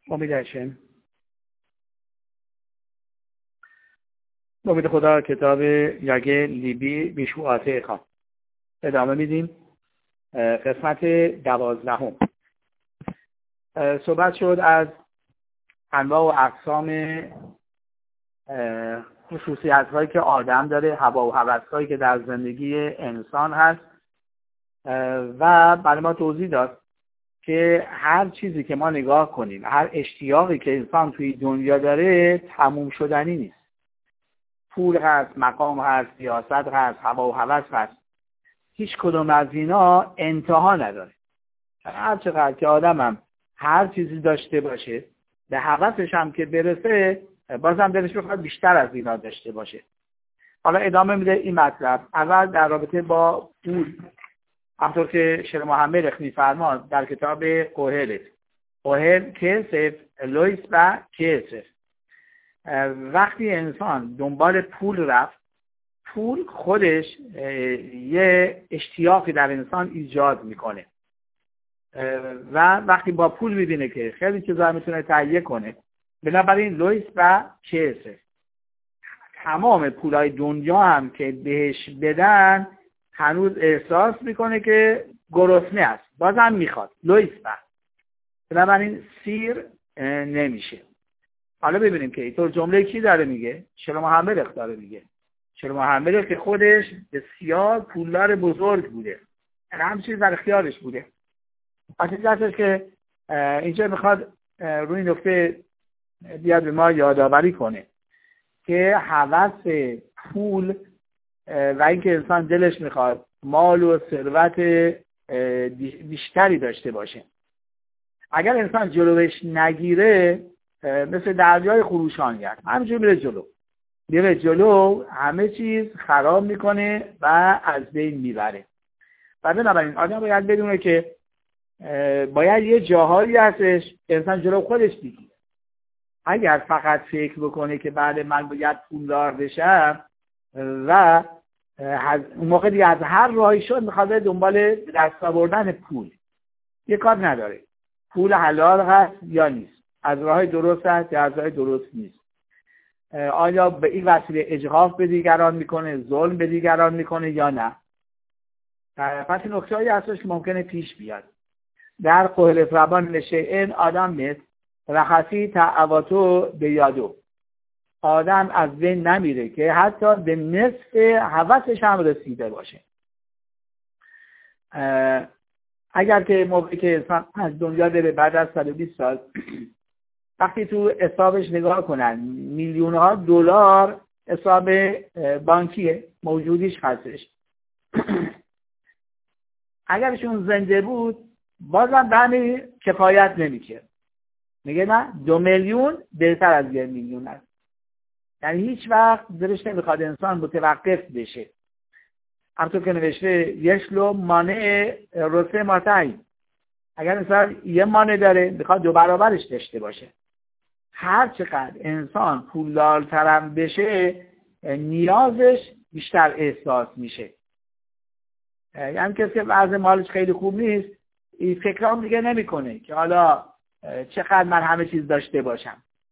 امید هاشم. امید خدا کتاب یاگه لیبی بیشوعاته خواه ادامه میدیم. قسمت 12. صحبت شد از انواع و اقسام خصوصیت هایی که آدم داره، هوا و هوس هایی که در زندگی انسان هست و برای ما توضیح داد که هر چیزی که ما نگاه کنیم، هر اشتیاقی که انسان توی دنیا داره تموم شدنی نیست. پول هست، مقام هست، سیاست هست، هوا و هوس هست. هیچ کدوم از اینا انتها نداره. هر چقدر که آدمم هر چیزی داشته باشه، به هوسش هم که برسه، بازم دلش بخواد بیشتر از اینا داشته باشه. حالا ادامه میده این مطلب. اول در رابطه با پول، همطور که شیر محمد میفرماد در کتاب قهل کسف لویس و کسف، وقتی انسان دنبال پول رفت، پول خودش یه اشتیاقی در انسان ایجاد میکنه و وقتی با پول میبینه که خیلی چیزا میتونه تهیه کنه، بنابراین لویس و کسف تمام پولای دنیا هم که بهش بدن هنوز احساس میکنه که گرسنه است، بازم میخواد. لویس و بنابراین سیر نمیشه. حالا ببینیم که اینطور جمله کی داره میگه؟ شیر محمد داره میگه. شیر محمد که خودش بسیار پولدار بزرگ بوده، همه چیز در اختیارش بوده. حقیقتش که اینجا میخواد روی نکته بیاد به ما یادآوری کنه که هوس پول و اینکه انسان دلش میخواد مال و ثروت بیشتری داشته باشه، اگر انسان جلوش نگیره مثل دریای خروشان گرد، همینجور میره جلو همه چیز خراب میکنه و از بین میبره. و بنابراین آدم باید بدونه که باید یه جاهایی هستش انسان جلو خودش بگیره. اگر فقط فکر بکنه که بعد من باید پولدار بشم و اون موقع دیگه از هر راهی شد میخواد دنبال دست آوردن پول، یه کار نداره پول حلال هست یا نیست، از راه درست هست یا از راه درست نیست، آیا به این وسیله اجحاف به دیگران میکنه، ظلم به دیگران میکنه یا نه. پس این نکته‌ای هستش که ممکنه پیش بیاد. در قهل ربان لشیئن آدم مثل رخصی تعواتو به یادو، آدم از بین نمیره که حتی به نصف هوسش هم رسیده باشه. اگر که موقعی که انسان از دنیا بره بعد از 120 سال، وقتی تو حسابش نگاه کنن میلیون‌ها دلار حساب بانکیه موجودیش هستش، اگرشون زنده بود بازم به همین کفایت نمیشه. میگه نه 2 میلیون بهتر از 1 میلیون است. یعنی هیچ وقت دلش نمیخواد انسان متوقف بشه. همطور که نوشته یشلو مانع رسه ماتعی، اگر انسان یه مانع داره میخواد 2 برابرش داشته باشه. هر چقدر انسان پولدارترم بشه نیازش بیشتر احساس میشه. یعنی کسی که وضع مالش خیلی خوب نیست این فکرام دیگه نمیکنه که حالا چقدر من همه چیز داشته باشم.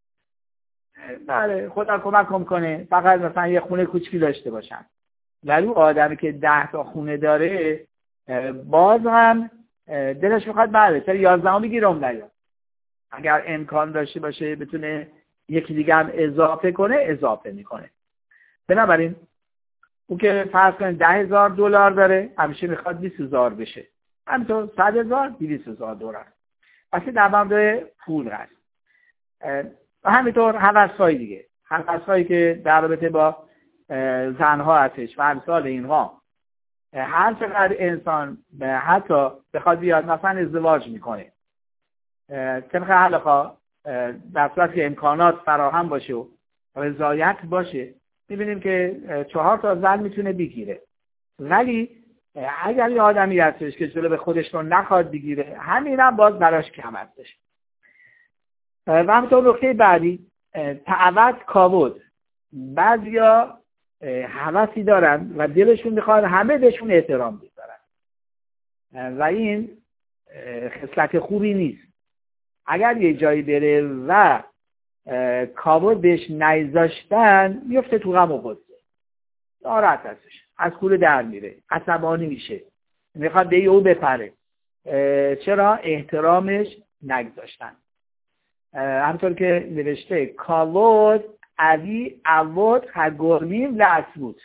بله خدا کمکم کنه فقط مثلا یه خونه کوچکی داشته باشم. ولی آدمی که 10 تا خونه داره باز هم دلش میخواد بله چرا 11 میگیرم نیاد. اگر امکان داشته باشه بتونه یکی دیگه هم اضافه کنه اضافه میکنه. بنابراین اون که فرض کنید 10,000 دلار داره همیشه میخواد 20,000 بشه، همینطور 100,000 200,000 دلار. پس در مورد پول هست. و همینطور هوس‌های دیگه، هوس‌هایی که در رابطه با زنها هستش و امثال اینها. هر چقدر انسان حتی بخواد بیاد مثلا ازدواج میکنه، طبق حلقا در صورت که امکانات فراهم باشه و رضایت باشه میبینیم که 4 تا زن میتونه بگیره. ولی اگر یه آدمی هستش که جلو به خودش رو نخواد بگیره همین هم باز براش کم هستش. و همینطور نکته بعدی تعوت کاود، بعضیا هوسی دارن و دلشون میخواد همه بهشون احترام بذارن و این خصلت خوبی نیست. اگر یه جایی بره و کابود بهش نگذاشتن میفته تو غم و غصه، ناراحت هستش، از کوره در میره، عصبانی میشه، میخواد به او بپره. چرا؟ احترامش نگذاشتن. همطور که نوشته کابود علی عوض هگرمیم لعصبوت.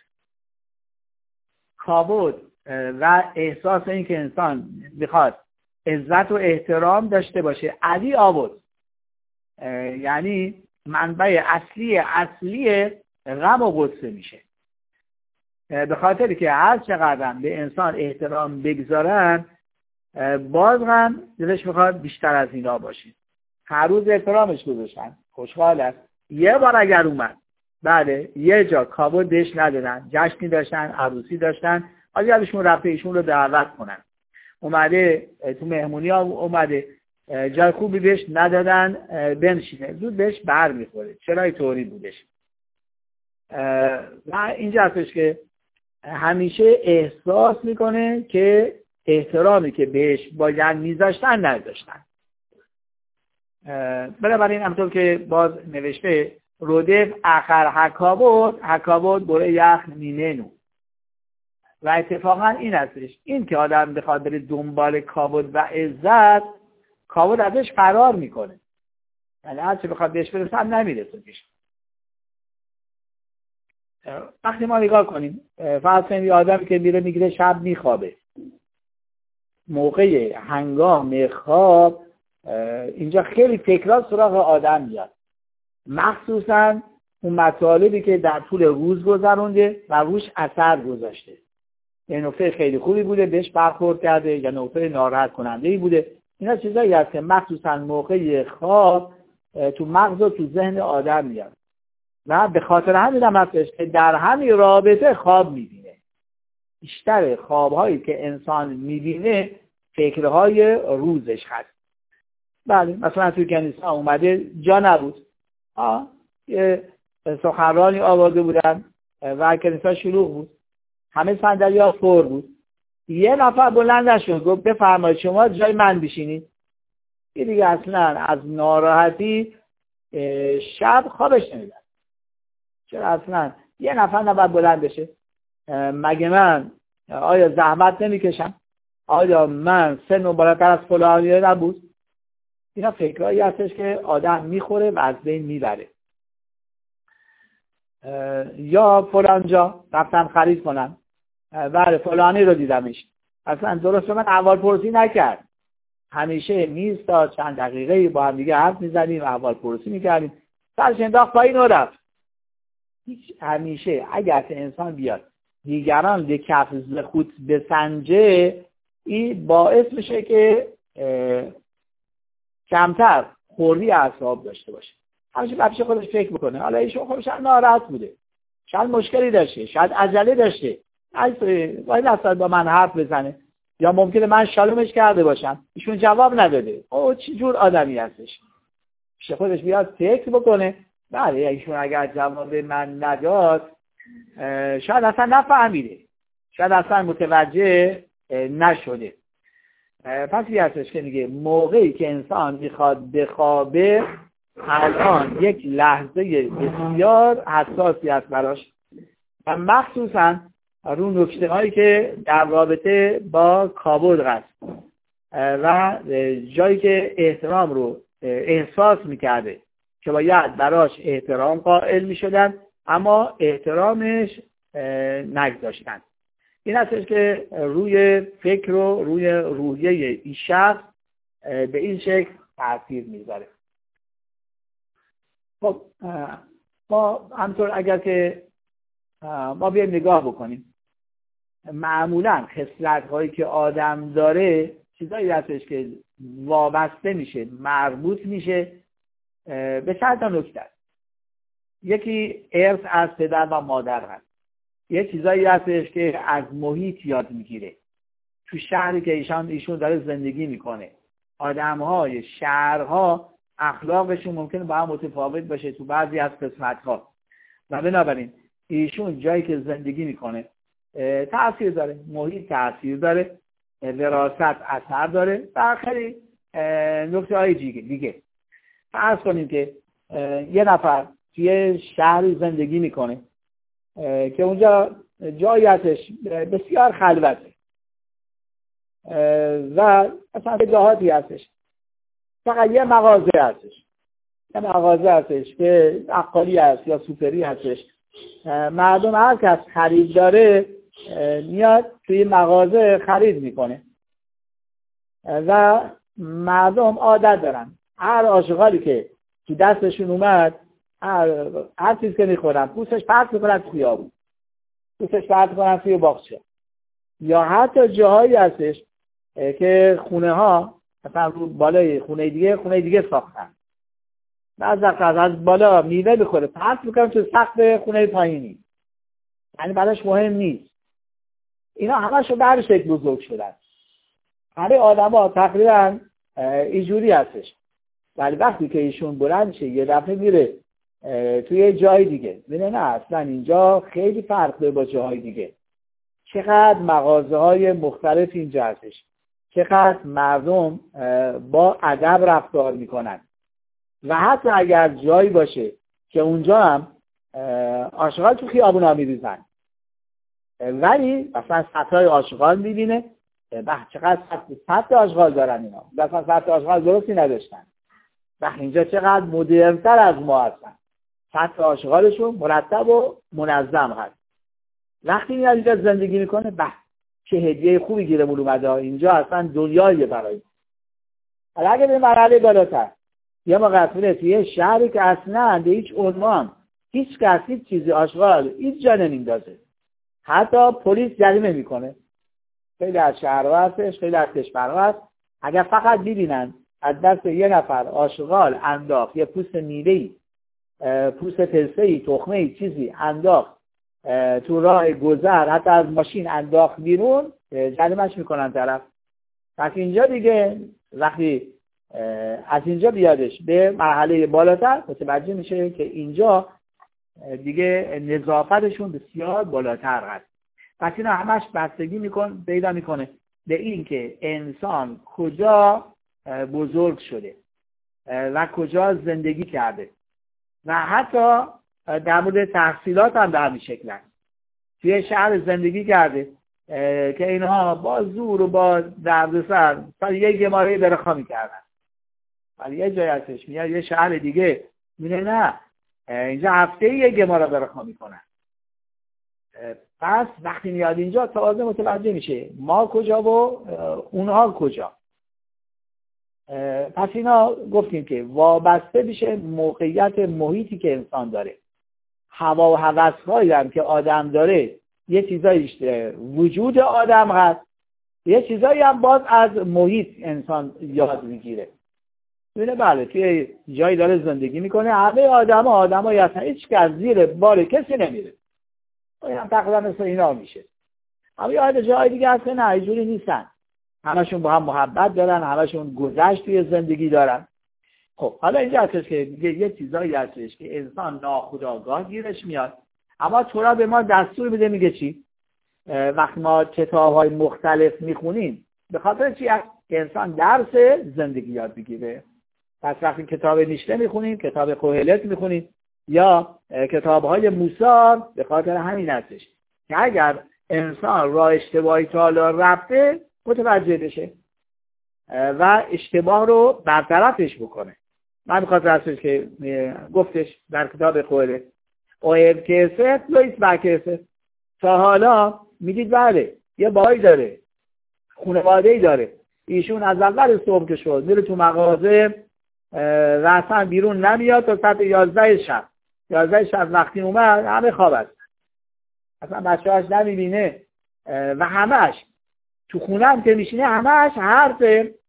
کابود و احساس این که انسان میخواد عزت و احترام داشته باشه، علی عوض یعنی منبع اصلی غم و غصه میشه. به خاطری که هر چقدر به انسان احترام بگذارن باز هم دلش میخواد بیشتر از اینا باشه. هر روز احترامش گذاشتن، خوشحال است. یه بار اگر اومد بله یه جا کابود بهش ندادن، جشنی داشتن، عروسی داشتن، حالا یادشون رفته ایشون رو دعوت کنن، اومده تو مهمونی ها، اومده جای خوبی بهش ندادن بنشینه، زود بهش بر میخوره. چرا اینطوری بودش؟ و اینجا هستش که همیشه احساس میکنه که احترامی که بهش باید میذاشتن نداشتن. بنابراین همطور که باز نوشته رودف اخر حکابود بره یخ میننو. و اتفاقا این هستش، این که آدم بخواد بره دنبال کابود و عزت، کابود ازش فرار میکنه، یعنی هرچی بخواد بهش برسه هم نمیرسه. وقتی ما نگاه کنیم فرض کنیم یه آدمی که میره میگیره شب میخوابه، موقع هنگام خواب اینجا خیلی تکرار سراغ آدم میاد، مخصوصا اون مطالبی که در طول روز گذرونده و روش اثر گذاشته. یه نکته خیلی خوبی بوده بهش برخورد کرده یا نکته ناراحت کننده‌ای بوده. اینا چیزایی هست که مخصوصا موقع خواب تو مغز و تو ذهن آدم میاد و به خاطر همین هم هستش که در همین رابطه خواب میبینه. بیشتر خوابهایی که انسان میبینه فکرهای روزش هست. بله مثلا توی کنیسه اومده جا نبود، یه سخنرانی آورده بودن و کنیسه شلوغ بود، همه صندلی‌ها پر بود، یه نفر بلند نشد گفت بفرمایید شما جای من بشینید. این دیگه اصلا از ناراحتی شب خوابش نمیاد. چرا اصلا یه نفر نباید بلند بشه؟ مگه من آیا زحمت نمیکشم؟ آیا من سن بالاتر از فلانیه نبود؟ اینا فکرهایی هستش که آدم میخوره و از بین میبره. یا فلانجا رفتم خرید کنم، بله فلانی رو دیدمش، اصلا درست من احوال پرسی نکرد، همیشه میستاد چند دقیقه با هم دیگه حرف میزنیم، احوال پرسی میکردیم، سرش انداخت پایین و رفت. همیشه اگر انسان بیاد دیگران به کف خود بسنجه، این باعث میشه که کمتر خوردی اعصاب داشته باشه. همیشه بچه خودش فکر میکنه حالا ایشون خودش ناراحت بوده، شاید مشکلی داشته، شاید عجله داشته، باید اصلا با من حرف بزنه، یا ممکنه من شالومش کرده باشم ایشون جواب نداده. او چه جور آدمی هستش؟ پیش خودش بیاد فکر بکنه بله ایشون اگر جواب من نداد شاید اصلا نفهمیده، شاید اصلا متوجه نشده. پس این هستش که میگه موقعی که انسان میخواد بخوابه الان یک لحظه بسیار حساسی است براش و مخصوصا رو نکته هایی که در رابطه با کابود هست و جایی که احترام رو احساس میکرده که باید براش احترام قائل میشدن اما احترامش نگذاشتن. این هستش که روی فکر و روی روحیه این شخص به این شکل تاثیر میذاره. خب ما همطور اگر که ما بیایم نگاه بکنیم، معمولا خصلت هایی که آدم داره چیزایی هستش که وابسته میشه، مربوط میشه به چند تا نکته. یکی ارث از پدر و مادر هست، یه چیزایی هستش که از محیط یاد میگیره. تو شهری که ایشون داره زندگی میکنه، آدمهای شهرها اخلاقشون ممکنه با هم متفاوت باشه تو بعضی از قسمت‌ها و بنابراین ایشون جایی که زندگی میکنه تأثیر داره، محیط تأثیر داره، وراثت اثر داره و آخری نکته های دیگه فرض کنیم که یه نفر توی شهری زندگی میکنه که اونجا جایی هستش بسیار خلوته و مثلا جاهاتی هستش فقط یه مغازه هستش که بقالی هست یا سوپری هستش. مردم هر کس خرید داره میاد توی مغازه خرید میکنه و مردم عادت دارن هر آشغالی که تو دستشون اومد هر چیز که میخورن پوستش پرت میکنن توی خیابون، پوستش پرت میکنن توی باغچه، یا حتی جاهایی هستش که خونه ها مثلا رو بالای خونه دیگه ساختن، بعضی وقت از بالا میوه بخوره پرت میکنن تو سقف خونه پایینی، یعنی براش مهم نیست. اینا همشو بر شکل بزرگ شدن. همه آدم‌ها تقریبا اینجوری هستش. ولی وقتی که ایشون بلند شه یه دفعه میره توی جای دیگه ببینه نه اصلا اینجا خیلی فرق داره با جاهای دیگه، چقدر مغازه‌های مختلف اینجا هستش، چقدر مردم با ادب رفتار میکنن و حتی اگر جایی باشه که اونجا هم آشغال تو خیابونا میریزن ولی مثلا سطح آشغال میبینه چقدر سطح آشغال دارن اینا، مثلا سطح آشغال درستی نداشتن و اینجا چقدر مدرن‌تر از ما هستن، سطح آشغالشون مرتب و منظم هست. وقتی میاد اینجا زندگی میکنه چه هدیه خوبی گیرمون اومده، اینجا اصلا دنیاییه برای. حالا اگه به مرحله بالاتر یه موقع توی شهری که اصلا به هیچ عنوان هیچ کس هیچ چیزی آشغال هیچ جا نمیندازه، حتی پلیس جریمه میکنه. خیلی از شهرها هستش، خیلی از کشورها هست، اگر فقط ببینن از دست یه نفر آشغال انداخت، یه پوست میوه‌ای، پوست پلسه‌ای، تخمه‌ای، چیزی انداخت تو راه گذر، حتی از ماشین انداخت بیرون، جریمه‌اش میکنن طرف. پس اینجا دیگه وقتی از اینجا بیادش به مرحله بالاتر متوجه میشه که اینجا دیگه نظافتشون بسیار بالاتر هست. پس اینا همش بستگی پیدا میکنه به این که انسان کجا بزرگ شده و کجا زندگی کرده و حتی در مورد تحصیلات هم به همین شکل هست. توی شهر زندگی کرده که اینها با زور و با دردسر یک گماره برخا میکردن، ولی یه جای هستش میاد یه شهر دیگه میگه نه اینجا هفته یک گماره برخا میکنن. پس وقتی میاد اینجا تازه متوجه میشه ما کجا و اونها کجا. پس اینا گفتیم که وابسته میشه موقعیت محیطی که انسان داره، هوا و هوس‌هایی هم که آدم داره، یه چیزایش وجود آدم هست، یه چیزایی هم باز از محیط انسان یاد میگیره. ببینه بله توی جایی داره زندگی میکنه، همه آدم‌هایی هستن، هیچ کس زیر بار کسی نمیره، هم تقریبا مثل اینا میشه. اما یاد جای دیگه هستن نه اینجوری نیستن، همشون با هم محبت دارن، همشون گذشت توی زندگی دارن. خب حالا اینجا هستش که یه چیزایی هستش که انسان ناخودآگاه گیرش میاد، اما تورات به ما دستور میده. میگه چی؟ وقتی ما کتاب‌های مختلف میخونیم به خاطر چی هست؟ که انسان درس زندگی یاد بگیره. پس وقتی کتاب نیشته میخونیم، کتاب قهلت میخونیم یا کتاب‌های موسی، به خاطر همین هستش که اگر انسان راه اشتباهی تا حالا رفته متوجه بشه و اشتباه رو برطرفش بکنه. من میخواست هستش که گفتش در کتاب قهلت اوهب کسه لویس بکسه، تا حالا میدید بله یه بایی داره، خانواده‌ای داره، ایشون از اول صبح که شد میره تو مغازه و اصلا بیرون نمیاد تا ساعت 11 شب وقتی اومد همه خواب است، اصلا بچه‌هاش نمیبینه و همش تو خونه هم که میشینه همش حرف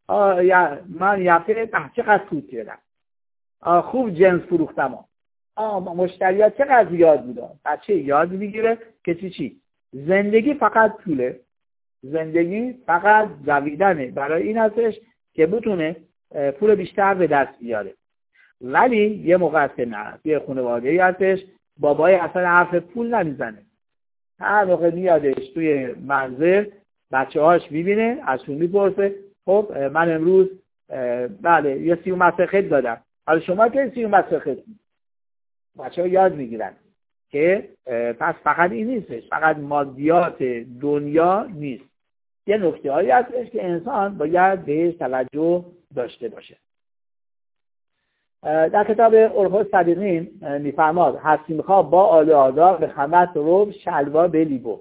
من یفته چقدر سود کردم، خوب جنس فروختم، مشتری‌ها چقدر زیاد بودن. بچه یاد میگیره که چی زندگی فقط پوله، زندگی فقط دویدنه، برای این هستش که بتونه پول بیشتر به دست بیاره. ولی یه موقع هست که نه، یه خانواده‌ای هستش بابای اصلا حرف پول نمیزنه، هر موقع میادش توی منزل بچه‌هاش میبینه ازشون میپرسه خب من امروز بله یه سیوم مسخ دادم، حالا شما که سیوم مسخ بچه‌ها یاد میگیرن که پس فقط این نیستش، فقط مادیات دنیا نیست، یه نکته هایی هستش که انسان باید بهش توجه داشته باشه. در کتاب عرف صدیقین میفرماد هستیم خواه با آل آزار به خمت رو شلوا بلیبو.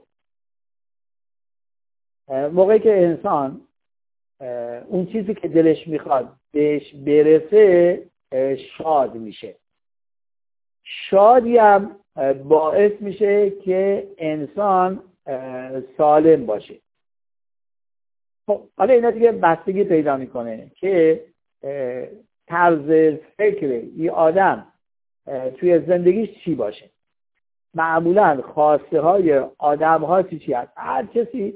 موقعی که انسان اون چیزی که دلش میخواد بهش برسه شاد میشه، شادی هم باعث میشه که انسان سالم باشه. خب حالا اینا دیگه بستگی پیدا میکنه که طرز فکر یه آدم توی زندگیش چی باشه. معمولا خواسته های آدم ها چی هست؟ هر کسی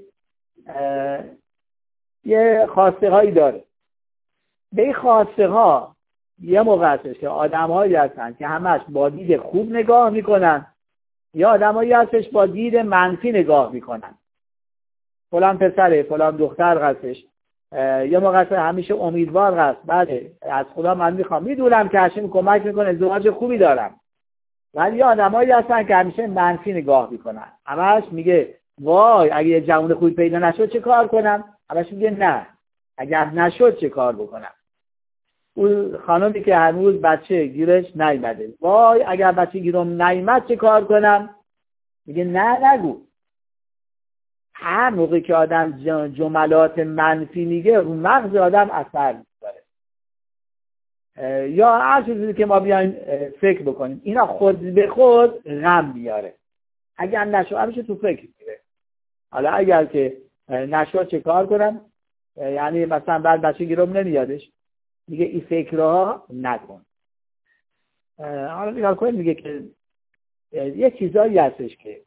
یه خواسته هایی داره. به این خواسته ها یه موقع هستش که آدم هایی هستن که همش با دید خوب نگاه میکنن، یا آدم هایی هستش با دید منفی نگاه میکنن. فلان پسره فلان دختر هستش یه موقع هست همیشه امیدوار هست، بله از خدا من میدونم که هاشم کمک میکنه، ازدواج خوبی دارم. ولی یه آدم هایی هستن که همیشه منفی نگاه میکنن، همش میگه وای اگه یه جوان خوبی پیدا نشد چه کار کنم، همش میگه نه اگر نشد چه کار بکنم. اون خانمی که هنوز بچه گیرش نیامده، وای اگر بچه گیرم نیامد چه کار کنم، میگه نه نگو. هر موقع که آدم جملات منفی میگه رو مغز آدم اثر میذاره. یا هر چیزی که ما بیایم فکر بکنیم اینا خود به خود غم میاره. اگر نشد همیشه تو فکر میره. حالا اگر که نشد چه کار کنم، یعنی مثلا بعد بچه گیرم نمیادش، میگه این فکرها نکن. حالا نگاه کنید میگه که یه چیزایی هستش که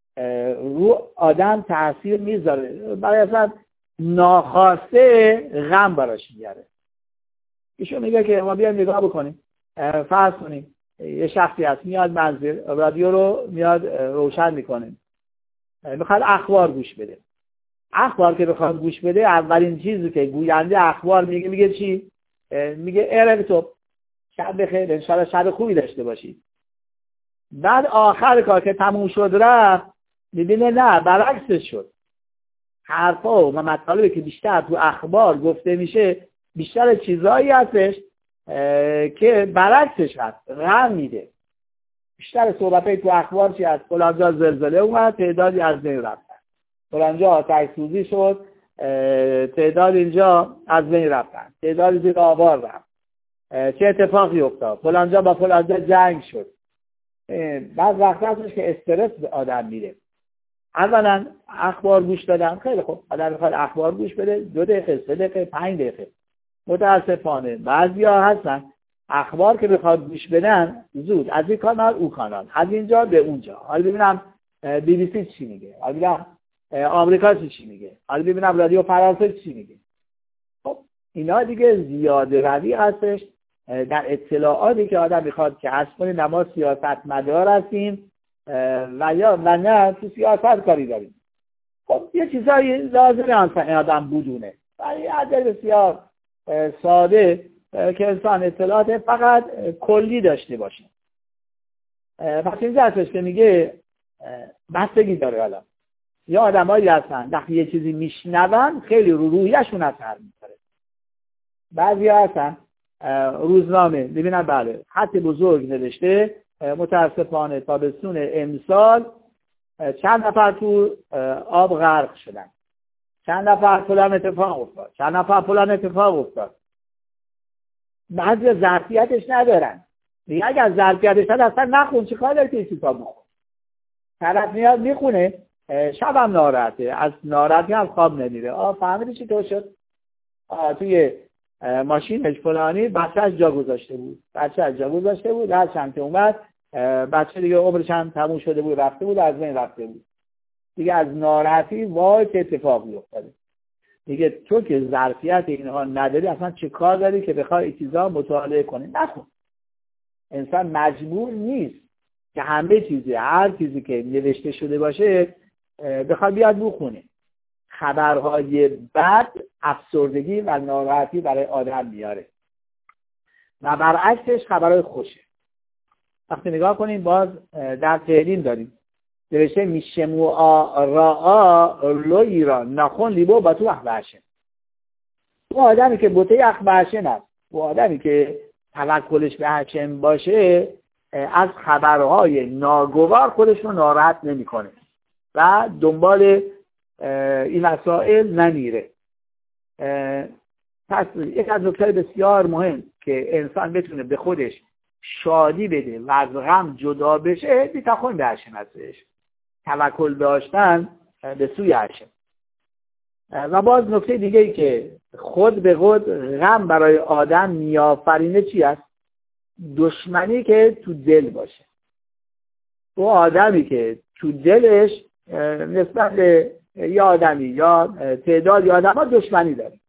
رو آدم تاثیر میذاره، برای اصلا ناخواسته غم براش میاره. ایشون میگه که ما بیایم نگاه بکنیم، فرض کنیم یه شخصی هست میاد منزل، رادیو رو میاد روشن میکنه، میخواد اخبار گوش بده. اخبار که بخواد گوش بده اولین چیزی که گوینده اخبار میگه چی؟ میگه ارقتو شب بخیر، انشاءالله شب خوبی داشته باشید. بعد آخر کار که تموم شد رفت میبینه نه برعکسش شد. حرفا و مطالبی که بیشتر تو اخبار گفته میشه بیشتر چیزایی هستش که برعکسش هست، غم میده. بیشتر صحبتای تو اخبار چی هست؟ فلانجا زلزله اومد تعدادی از بین رفتن، فلانجا آتش سوزی شد تعداد اینجا از بین رفتن، تعدادی زیر آوار رفت، چه اتفاقی افتاد، فلانجا با فلانجا جنگ شد. بعض وقت هستش که استرس به آدم میره. اولا اخبار گوش دادن خیلی خوب، آدم میخواد اخبار گوش بده 2 دقیقه 3 دقیقه 5 دقیقه. متاسفانه بعضیا هستن اخبار که بخواد گوش بدن زود از این کانال او کانال، از اینجا به اونجا، حالا ببینم بی بی سی چی میگه، حالا ببینم آمریکا چی میگه، حالا ببینم رادیو فرانسه چی میگه. خب اینا دیگه زیاده روی هستش در اطلاعاتی که آدم میخواد که کسب کنه. ما سیاستمدار هستیم و نه تو سیاست کاری داریم. خب یه چیزایی لازمه آدم بدونه. ولی عدد بسیار ساده که انسان اطلاعات فقط کلی داشته باشه. پس این هستش که میگه بستگی داره. حالا یا آدمایی هستن وقتی یه چیزی میشنون خیلی رو روحیشون اثر میذاره. بعضی هستن روزنامه ببینن بله خط بزرگ نوشته متاسفانه تابستون امسال چند نفر تو آب غرق شدن، چند نفر فلان اتفاق افتاد، چند نفر فلان اتفاق افتاد. بعضی ظرفیتش ندارن، دیگه اگر ظرفیتش ندارن اصلا نخون، چه کار داری که این کتاب بخون؟ طرف میاد میخونه شبم ناراحته، از ناراحتی هم خواب نمیره. فهمیدی چی تو شد؟ توی ماشینش فلانی بچه‌اش جا گذاشته بود، هر چند که اومد بچه دیگه عمرش هم تموم شده بود، رفته بود، از بین رفته بود دیگه. از ناراحتی وای چه اتفاقی افتاده. دیگه تو که ظرفیت اینها نداری اصلا چه کار داری که بخوای این چیزا مطالعه کنی؟ نخون. انسان مجبور نیست که همه چیزی، هر چیزی که نوشته شده باشه بخواد بیاد بخونه. خبرهای بد افسردگی و ناراحتی برای آدم میاره و برعکسش خبرهای خوشه. وقتی نگاه کنیم باز در تهریم داریم نوشته میشمو راآ لوی را نخون لیبو با تو اخبرشن. او آدمی که بوته اخبرشن است، او آدمی که توکلش به هشم باشه از خبرهای ناگوار خودش رو ناراحت نمیکنه و دنبال این مسائل نمیره. پس یک از نکات بسیار مهم که انسان بتونه به خودش شادی بده و از غم جدا بشه بی‌تخون به هشم هستش، توکل داشتن به سوی هشم. و باز نکته دیگه ای که خود به خود غم برای آدم میآفرینه چی است؟ دشمنی که تو دل باشه. او آدمی که تو دلش نسبت به یا آدمی یا تعدادی آدم ها دشمنی داره،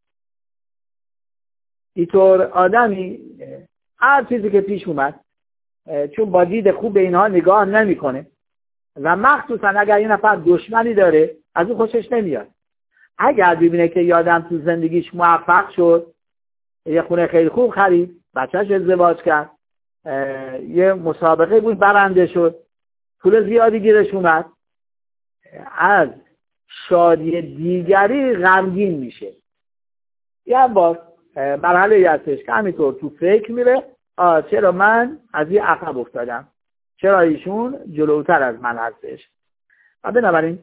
اینطور آدمی هر چیزی که پیش اومد چون با دید خوب به اینها نگاه نمیکنه و مخصوصا اگر یه نفر دشمنی داره از اون خوشش نمیاد. اگر ببینه که یه آدم تو زندگیش موفق شد، یه خونه خیلی خوب خرید، بچهش ازدواج کرد، یه مسابقه بود برنده شد، پول زیادی گیرش اومد، از شادی دیگری غمگین میشه. یه بار مرحله هستش که همینطور تو فکر میره چرا من از یه عقب افتادم، چرا ایشون جلوتر از من هستش. و بنابراین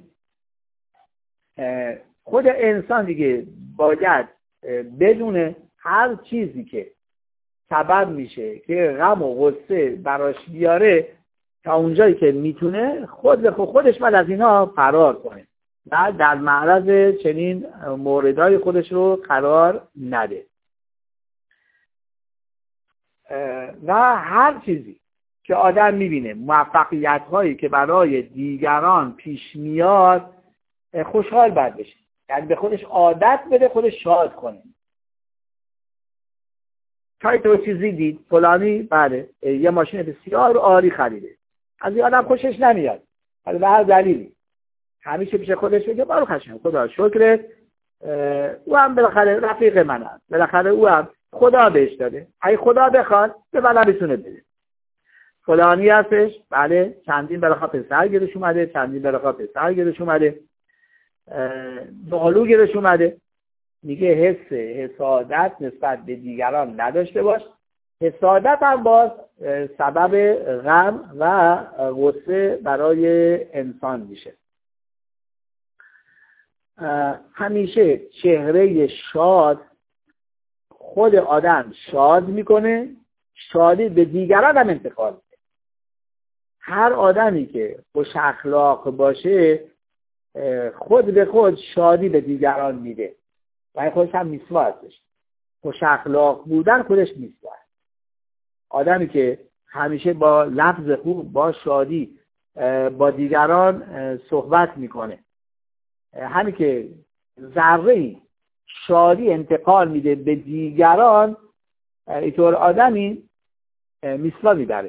خود انسان دیگه باید بدونه هر چیزی که سبب میشه که غم و غصه براش بیاره تا اونجایی که میتونه خودش باید از اینا فرار کنه و در معرض چنین موردهای خودش رو قرار نده. و هر چیزی که آدم میبینه موفقیت هایی که برای دیگران پیش میاد خوشحال باید بشه، یعنی به خودش عادت بده، خودش شاد کنه. چای تو چیزی دید فلانی بله یه ماشین بسیار عالی خریده، از این آدم خوشش نمیاد، ولی به هر دلیلی همیشه پیش خودش بگه بارو خشم خدا شکرت، او هم بالاخره رفیق من هست، بالاخره او هم خدا بهش داده، اگه خدا بخواد به من میتونه بده. فلانی هستش بله چندین بالاخره پسر گیرش اومده، چندین بالاخره پسر گیرش اومده، دالو گیرش اومده. میگه حسادت نسبت به دیگران نداشته باش. حسادت هم باز سبب غم و غصه برای انسان میشه. همیشه چهره شاد خود آدم شاد میکنه، شادی به دیگران هم انتقال میده. هر آدمی که خوش اخلاق باشه خود به خود شادی به دیگران میده و خودش هم میسوا هستش. خوش اخلاق بودن خودش میسوا هست. آدمی که همیشه با لفظ خوب با شادی با دیگران صحبت میکنه، همین که ذره‌ای شادی انتقال میده به دیگران، اینطور آدمی میسوا میبره.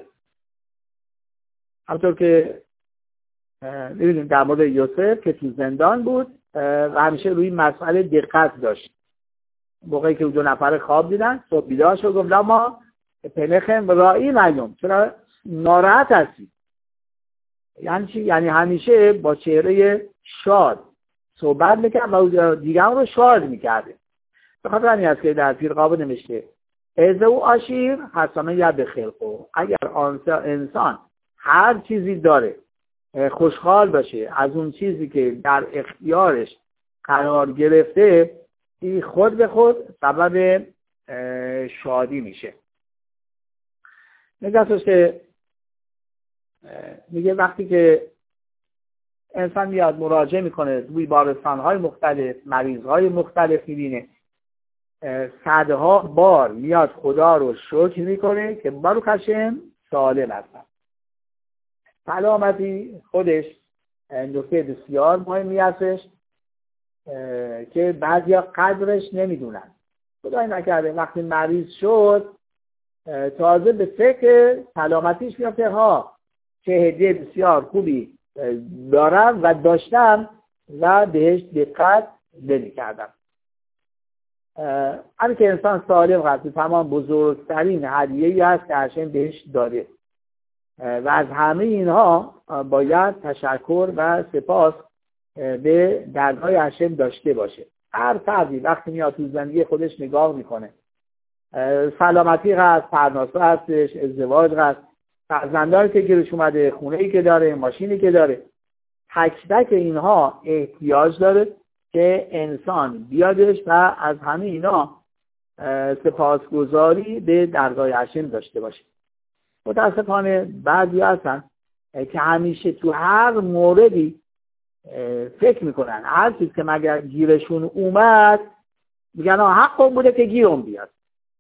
همطور که می‌بینیم در مورد یوسف که تو زندان بود و همیشه روی مسئله دقت داشت. موقعی که دو نفر خواب دیدن صبح بیدار شد گفت ما پنخم رایی معلوم، چرا ناراحت هستی؟ یعنی چی؟ یعنی همیشه با چهره شاد صحبت میکرد و دیگران رو شاد میکرده. به خاطر همین است که در پیرقابه نوشته از او عشیر حسنه یا بخلقو، اگر انسان هر چیزی داره خوشحال باشه از اون چیزی که در اختیارش قرار گرفته، این خود به خود سبب شادی میشه. نگاهش که میگه وقتی که انسان میاد مراجعه میکنه روی بیمارستان‌های مختلف، مریض‌های مختلف میبینه، صدها بار میاد خدا رو شکر میکنه که باروک هشم سالم هستن. سلامتی خودش نکته بسیار مهمی هستش که بعضیا قدرش نمیدونن. خدای نکرده وقتی مریض شد تازه به فکر سلامتیش میفته، ها چه هدیه بسیار خوبی دارم و داشتم و بهش دقت نمی‌کردن. همین که انسان سالم هست تمام بزرگترین هدیه‌ای هست که هاشم بهش داده و از همه اینها باید تشکر و سپاس به درگاه هاشم داشته باشه. هر فردی وقتی میاد تو زندگی خودش نگاه میکنه، سلامتی هست، پرناسا هستش، ازدواج هست، فرزندانی که گیرش اومده، خونه‌ای که داره، ماشینی که داره، تک تک اینها احتیاج داره که انسان بیادش و از همه اینا سپاسگزاری به درگاه هاشم داشته باشه. متاسفانه بعضی هستن که همیشه تو هر موردی فکر میکنن هر چیز که مگر گیرشون اومد میگن حقم بوده که گیرم بیاد.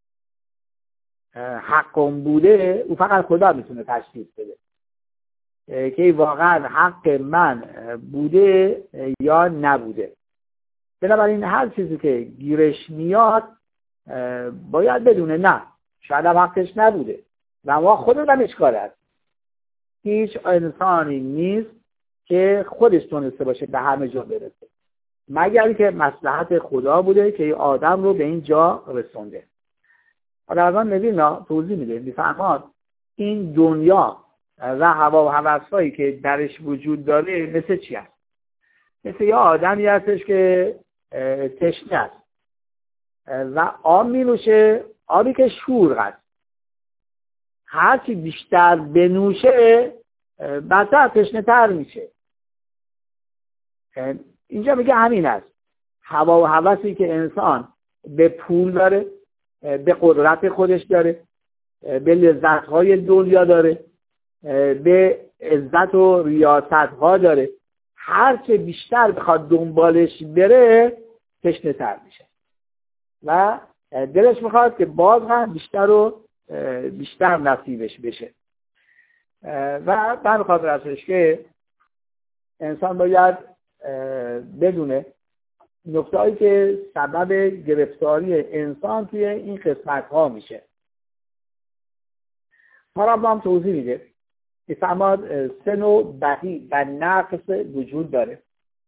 حقم بوده او فقط خدا میتونه تشخیص بده که واقعا حق من بوده یا نبوده. بنابراین هر چیزی که گیرش میاد باید بدونه نه، شاید هم حقش نبوده و ما خودمون اشکال هست. هیچ انسانی نیست که خودش تونسته باشه به همه جا برسه مگر که مصلحت خدا بوده که آدم رو به این جا رسونده. حالا از آن نبینا توضیح میده، میفهماد این دنیا و هوا و هوس‌هایی که درش وجود داره مثل چی هست؟ مثل یه آدمی هستش که تشنه است و آب می‌نوشه، آبی که شور هست. هرچی بیشتر بنوشه بدتر تشنه تر میشه. اینجا میگه همین است. هوا و هوسی که انسان به پول داره، به قدرت خودش داره، به لذت‌های دنیا داره، به عزت و ریاست‌ها داره، هرچه بیشتر بخواد دنبالش بره تشنه تر میشه و دلش میخواد که باز هم بیشتر نصیبش بشه. و من خاطر ازش که انسان باید بدونه نکته‌ای که سبب گرفتاری انسان توی این قسمت‌ها میشه. پارابلا هم توضیح میده که فرماد سه نوع بدی و نقص وجود داره.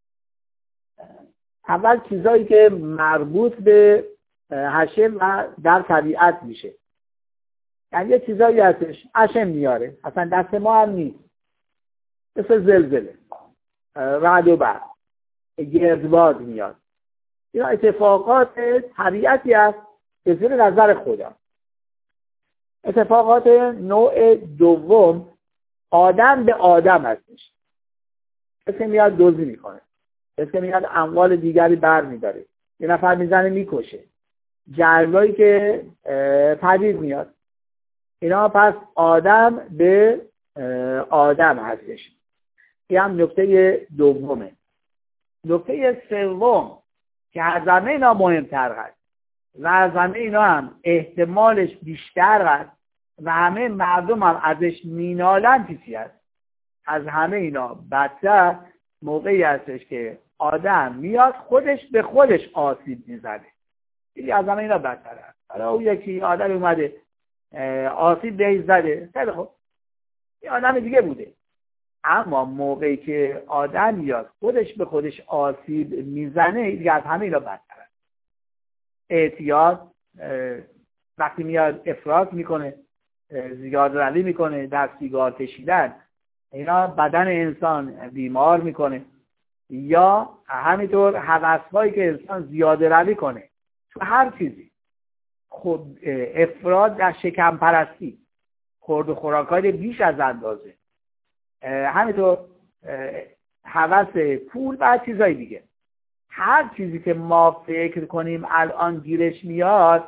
اول چیزایی که مربوط به هاشم و در طبیعت میشه، یعنی یه چیزایی هستش هاشم میاره اصلا دست ما هم نیست، مثل زلزله، رعد و برق، گردباد میاد. اینا اتفاقات طبیعتی است که زیر نظر خدا. اتفاقات نوع دوم آدم به آدم هستش. کسی میاد دزدی میکنه، کسی میاد اموال دیگری بر میداره، یه نفر میزنه میکشه، جنگایی که پدید میاد. اینا پس آدم به آدم هستش. این هم نکته دومه. نکته سوم که از همه اینا مهمتر هست و از همه اینا هم احتمالش بیشتر هست و همه مردم هم ازش مینالن چیزی هست، از همه اینا بدتر موقعی هستش که آدم میاد خودش به خودش آسیب میزنه. این از همه اینا بدتر هست. حالا اون یکی آدم اومده آسیب بهش زده، خیلی خوب، یه آدم دیگه بوده. اما موقعی که آدم میاد خودش به خودش آسیب میزنه دیگه از همه اینا بدتر است. اعتیاد، وقتی میاد افراط میکنه، زیاده‌روی میکنه، در سیگار کشیدن، اینا بدن انسان بیمار میکنه. یا همینطور هوس‌هایی که انسان زیاده‌روی کنه تو هر چیزی، خب افراط در شکم پرستی، خورد و خوراک‌های بیش از اندازه، همینطور هوس پول و چیزای دیگه. هر چیزی که ما فکر کنیم الان گیرش میاد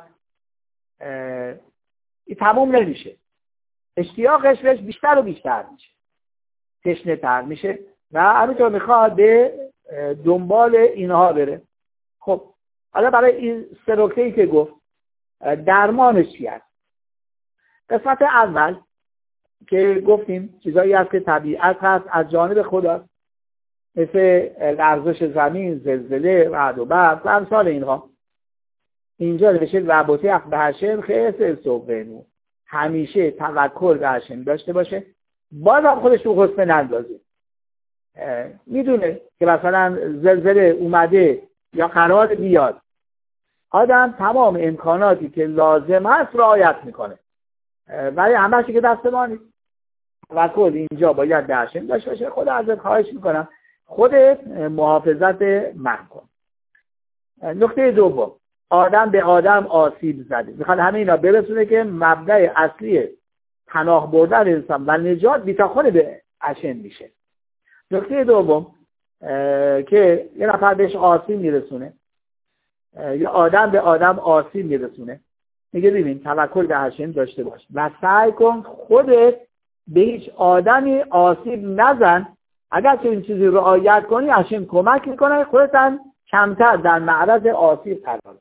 این تموم نمیشه، اشتیاقش بهش بیشتر و بیشتر میشه، تشنه تر میشه و همینطور میخواد به دنبال اینها بره. خب حالا برای این سه نکته‌ای که گفت درمانش چی است؟ قسمت اول که گفتیم چیزایی هست که طبیعت هست از جانب خدا، مثل لرزش زمین، زلزله، رعد و برق و امثال اینها. اینجا نوشته رباطه به هاشم خیلی صبح همیشه توکل به هاشم داشته باشه، باز هم خودش رو حسن نندازه. میدونه که مثلا زلزله اومده یا قرار بیاد، آدم تمام امکاناتی که لازم هست رعایت میکنه، ولی همه چی که دست ما نیست. توکل اینجا باید به هشم داشته باشه. خود ازت خواهش میکنم خودت محافظت من کن. نکته دوم، آدم به آدم آسیب زده. میخواد همه اینا برسونه که مبدأ اصلی پناه بردن انسان و نجات بیتاخون به هشم میشه. نکته دوم که یه نفر بهش آسیب میرسونه یا آدم به آدم آسیب میرسونه، میگه ببین توکل به هشم داشته باش و سعی کن خودت به هیچ آدمی آسیب نزن. اگر که این چیزی رعایت کنی هشم کمک میکنه، خودت هم کمتر در معرض آسیب قرار.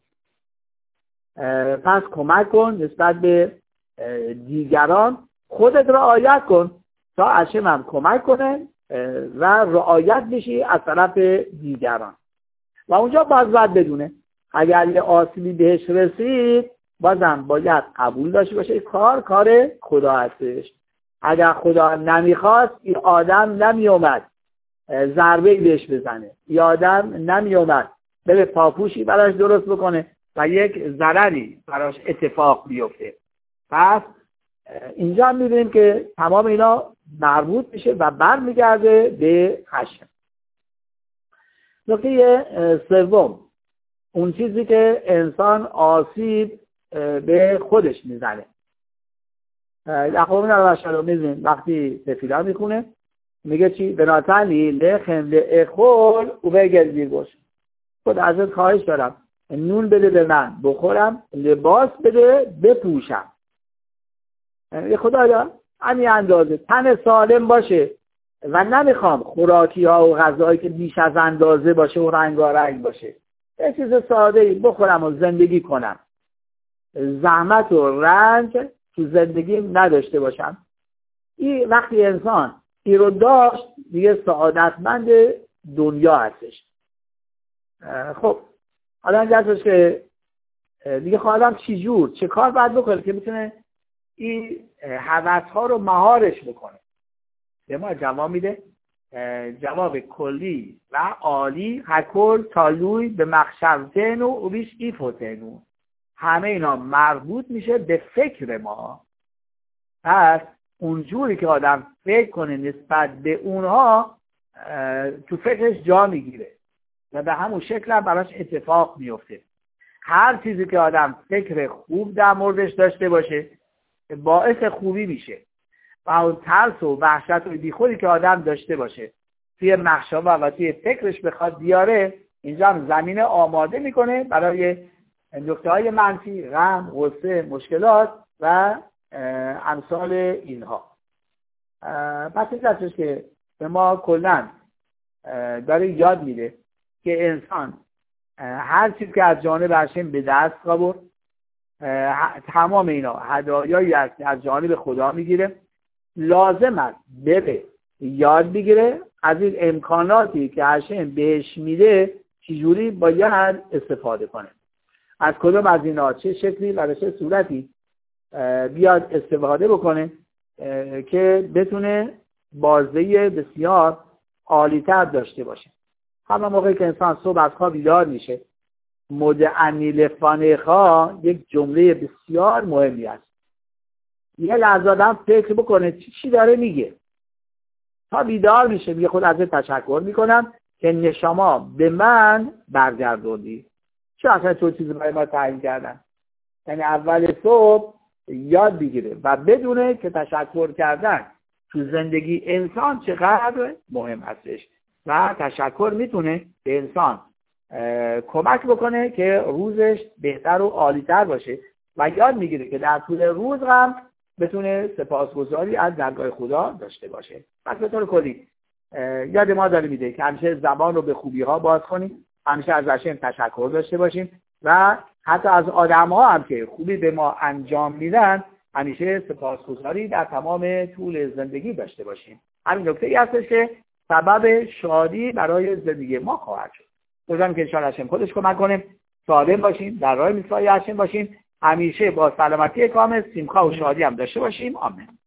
پس کمک کن نسبت به دیگران، خودت رعایت کن تا هشم هم کمک کنه و رعایت بشی از طرف دیگران. و اونجا باید بدونه اگر یه آسیبی بهش رسید بازم باید قبول داشته باشه کار خدا هستش. اگر خدا نمیخواست این آدم نمیومد ضربه بهش بزنه، این آدم نمیومد بره پاپوشی براش درست بکنه و یک ضرری براش اتفاق بیفته. پس اینجا هم می‌بینیم که تمام اینا مربوط میشه و برمیگرده به هشم. نکته سوم، اون چیزی که انسان آسیب به خودش میزنه. یعقوب نوشتلو میزنیم وقتی تفیلا میکنه میگه چی؟ بناتلی لخم لأخل او بگل بیرگوش. خود ازت خواهش دارم نون بده به من بخورم، لباس بده بپوشم. خدایا همین اندازه تن سالم باشه و نمیخوام خوراکی ها و غذایی که بیش از اندازه باشه و رنگارنگ باشه. یه چیز ساده‌ای بخورم و زندگی کنم، زحمت و رنج تو زندگی نداشته باشم. این وقتی انسان این رو داشت دیگه سعادتمند دنیا هستش. خب حالا جزش که دیگه خواهدم چه کار باید بکنه که میتونه این هوس ها رو مهارش بکنه. به ما جواب میده جواب کلی و عالی هکل تالوی به مخشوتنو و بیش ایفوتنو. همه اینا مربوط میشه به فکر ما. پس اونجوری که آدم فکر کنه نسبت به اونها تو فکرش جا میگیره و به همون شکل هم براش اتفاق میفته. هر چیزی که آدم فکر خوب در موردش داشته باشه باعث خوبی میشه و اون ترس و وحشت و بیخودی که آدم داشته باشه توی مخشابه و توی فکرش بخواد بیاره، اینجا هم زمینه آماده میکنه برای نکته‌های منفی، غم، غصه، مشکلات و امثال اینها. پس این دستش که به ما کلاً داره یاد میده که انسان هر چیز که از جانب هشم به دست آورد تمام اینا هدایایی است که از جانب خدا میگیره، لازم است بره یاد بگیره از این امکاناتی که هشم بهش میده چجوری باید استفاده کنه، از کدوم از اینا چه شکلی و به چه صورتی بیاد استفاده بکنه که بتونه بازده بسیار عالی‌تر داشته باشه. همه موقعی که انسان صبح از خواب بیدار میشه مدعنی لفانخا یک جمله بسیار مهمی است. یه لحظه آدم فکر بکنه چی داره میگه. تا بیدار میشه میگه خود ازت تشکر میکنم که نشما به من برگردوندی. چه اصلا تو چیزی برای ما تعیین کردن؟ یعنی اول صبح یاد بگیره و بدونه که تشکر کردن تو زندگی انسان چقدر مهم هستش و تشکر میتونه به انسان کمک بکنه که روزش بهتر و عالی‌تر باشه و یاد میگیره که در طول روز هم بتونه سپاسگزاری از درگاه خدا داشته باشه. پس به طور کلی یاد ما داره میده که همیشه زبان رو به خوبی ها باز کنیم، همیشه از هشم تشکر داشته باشیم و حتی از آدم ها هم که خوبی به ما انجام میدن همیشه سپاسگزاری در تمام طول زندگی داشته باشیم. همین نکته‌ای هستش که سبب شادی برای زندگی ما خواهد شد. امیدوارم که انشاءالله هشم خودش کمک کنه سالم باشیم، در راه میثوای هشم باشیم، همیشه با سلامتی کامل، سیمخا و شادی هم داشته باشیم. آمین.